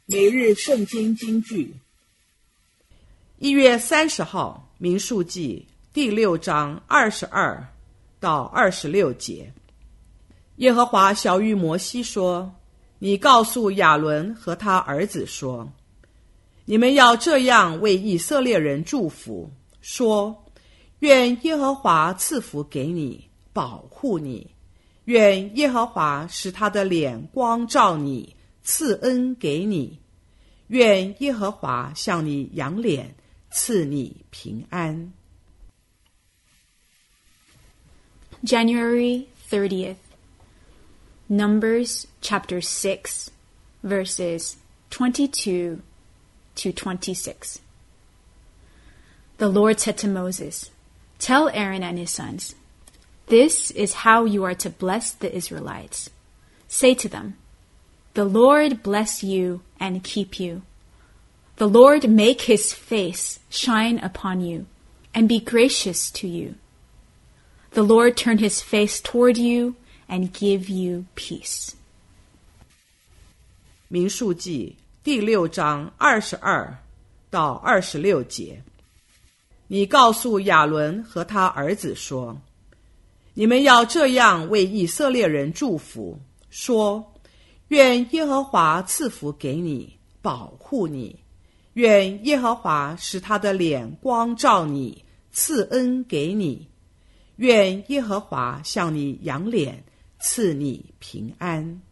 每日圣经金句。 1月30号，民数记第6章22到26节。耶和华晓谕摩西说：你告诉亚伦和他儿子说，你们要这样为以色列人祝福，说：愿耶和华赐福给你，保护你；愿耶和华使他的脸光照你，赐恩给你；愿耶和华向你扬脸，赐你平安。 January 30th. Numbers chapter 6, verses 22 to 26. The Lord said to Moses, "Tell Aaron and his sons, this is how you are to bless the Israelites. Say to them, the Lord bless you and keep you. The Lord make his face shine upon you and be gracious to you. The Lord turn his face toward you and give you peace." 民数记第6章22到26节。你告诉亚伦和他儿子说，你们要这样为以色列人祝福，说：愿耶和华赐福给你，保护你；愿耶和华使他的脸光照你，赐恩给你；愿耶和华向你扬脸，赐你平安。